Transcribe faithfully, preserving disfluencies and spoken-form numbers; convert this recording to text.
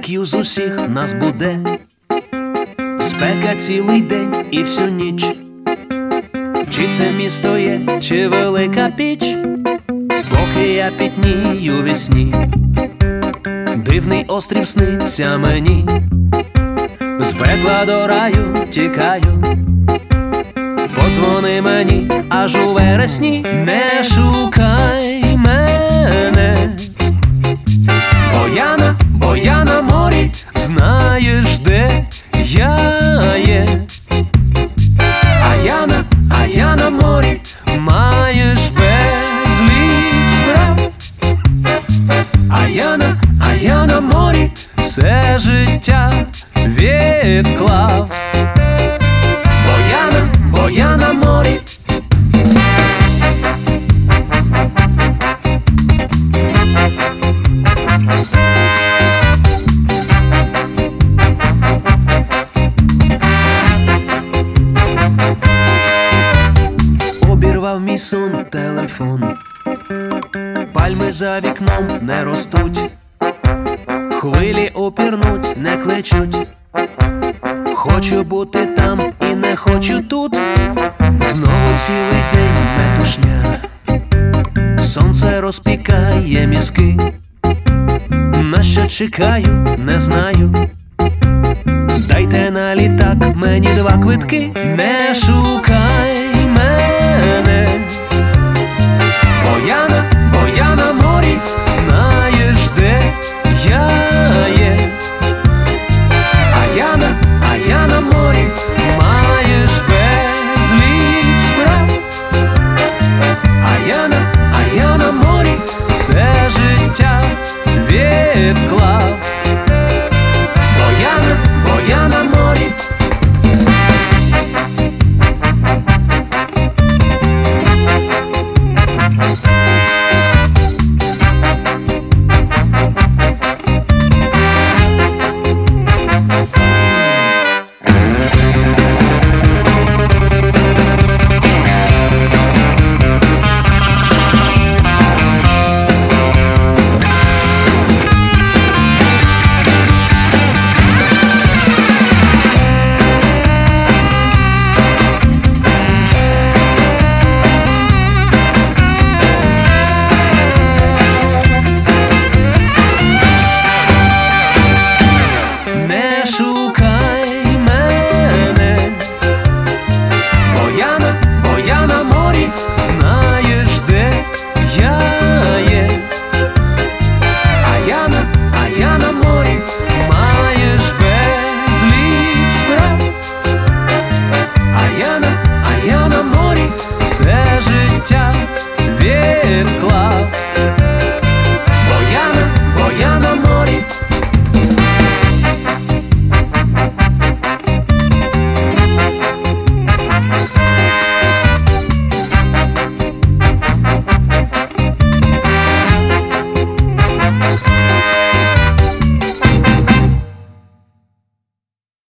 барбекю з усіх нас буде, спека цілий день і всю ніч. Чи це місто є, чи велика піч, поки я пітнію вісні, дивний острів сниться мені, з пекла до раю тікаю. Подзвони мені аж у вересні, не шукай мене, бо я на, бо я на морі, знаєш, де я є. А я на, а я на морі, маєш безліч справ. А я на, а я на морі, все життя відклав. Бо я на, бо я на морі. Обірвав мій сон телефон, пальми за вікном не ростуть, хвилі опірнуть, не кличуть. Хочу бути там і не хочу тут. Знову цілий день метушня, сонце розпікає мізки. На що чекаю, не знаю. Дайте на літак мені два квитки. Не шукай мене, бо я на, бо я на морі, знаєш, де я є. А я на, а я на морі, маєш безліч справ. А я на, а я на морі, все життя відклав. Бо я на, бо я на морі. Все життя відклав.